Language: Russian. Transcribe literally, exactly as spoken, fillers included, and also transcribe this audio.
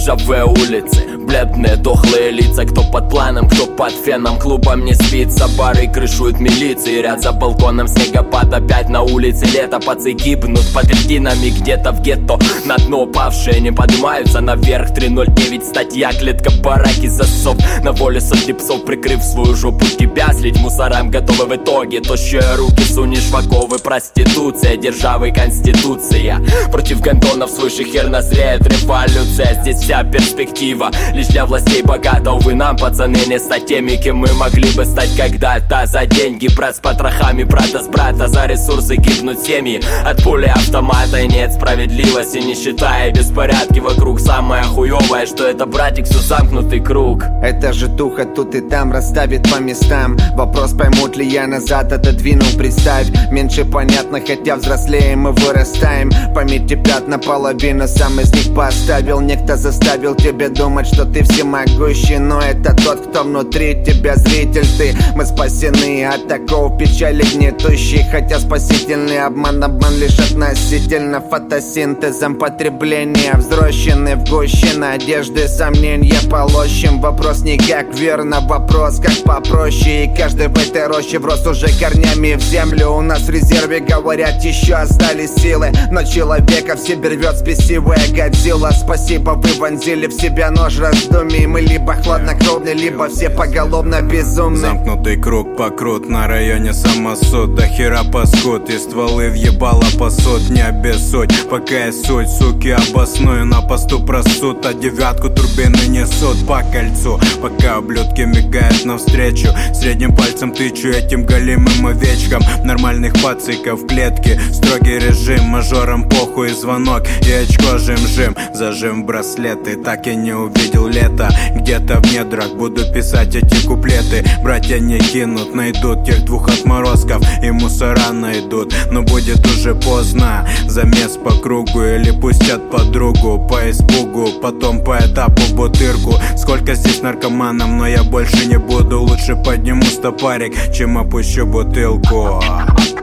ржавые улицы, бледные дохлые лица. Кто под планом, кто под феном, клубом не спится. Бары крышуют милиции, ряд за балконом, снегопад. Опять на улице лето, пацы гибнут под льдинами где-то в гетто. На дно упавшие не поднимаются наверх. Три ноль девять статья, клетка, бараки, засов. На воле сотни псов, прикрыв свою жопу тебя. Слить мусорам готовы в итоге. Тощие руки сунешь в оковы. Проституция, державы, конституция. Против гондонов свыше хер назреет революция. Здесь вся перспектива лишь для властей богата. Увы, нам, пацаны, не стать теми, кем мы могли бы стать когда-то. За деньги, брат с потрохами, брата с брата. За ресурсы гибнут семьи от пули автомата. И нет справедливости, не считая беспорядки вокруг. Самое хуёвое, что это, братик, все замкнутый круг. Это же духа тут и там расставит по местам. Вопрос, поймут ли я, назад отодвинул, представь. Меньше понятно, хотя взрослеем мы вырастаем. Памяти пятна, половину сам из них поставил. Некто заставил тебя думать, что ты всемогущий, но это тот, кто внутри тебя зритель. Ты, мы спасены от такого печали гнетущей. Хотя спасительный обман, обман лишь относительно. Фотосинтезом потребления взрощены в гуще надежды, сомнения полощем. Вопрос не как верно, вопрос как попроще. И каждый в этой роще врос уже корнями в землю. У нас в резерве, говорят, еще остались силы, но человека в себе рвет спесивая Годзилла. Спасибо, вы вонзили в себя нож раздумий. Мы либо хладнокровны, либо все поголовно безумны. Замкнутый круг покрут, на районе самосуд. До хера паскуд, и стволы въебало пасут. Не обессудь, пока есть суть, суки, обосную. На посту просуд, а девятку турбины несут по кольцу. Пока ублюдки мигают навстречу, средним пальцем тычу этим голимым овечкам. Нормальных пациков в клетке, строгий режим. Мажорам похуй звонок и очко жим-жим. Зажим браслеты, так и не увидел лето. Где-то в недрах буду писать эти куплеты. Братья не кинут, найдут тех двух отморозков и мусора найдут. Но будет уже поздно, замес по кругу. Или пустят подругу по испугу, потом по этапу в бутырку. Сколько здесь наркоманов, но я больше не буду. Лучше подниму стопарик, чем опущу бутылку.